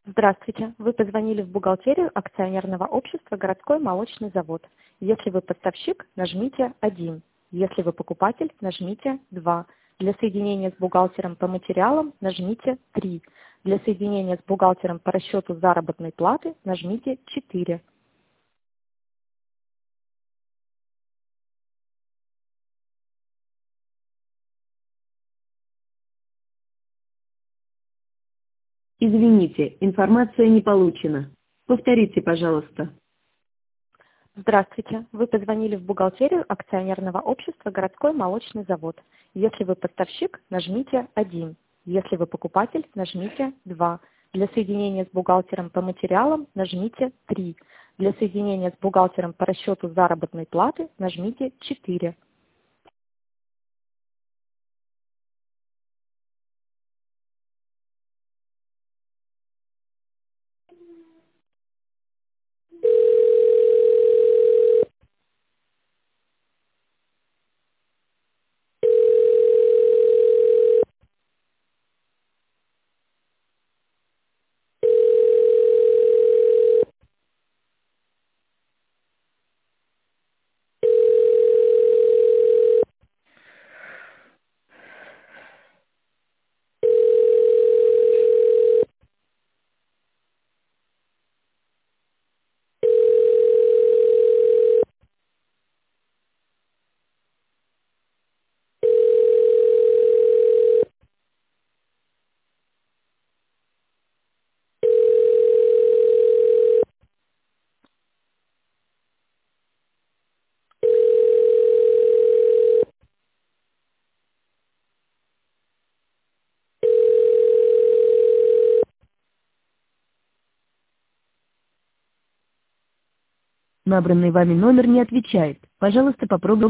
Здравствуйте. Вы позвонили в бухгалтерию акционерного общества «Городской молочный завод». Если вы поставщик, нажмите 1. Если вы покупатель, нажмите 2. Для соединения с бухгалтером по материалам нажмите 3. Для соединения с бухгалтером по расчету заработной платы нажмите 4. Извините, информация не получена. Повторите, пожалуйста. Здравствуйте. Вы позвонили в бухгалтерию акционерного общества «Городской молочный завод». Если вы поставщик, нажмите 1. Если вы покупатель, нажмите 2. Для соединения с бухгалтером по материалам нажмите 3. Для соединения с бухгалтером по расчету заработной платы нажмите 4. Набранный вами номер не отвечает. Пожалуйста, попробуйте.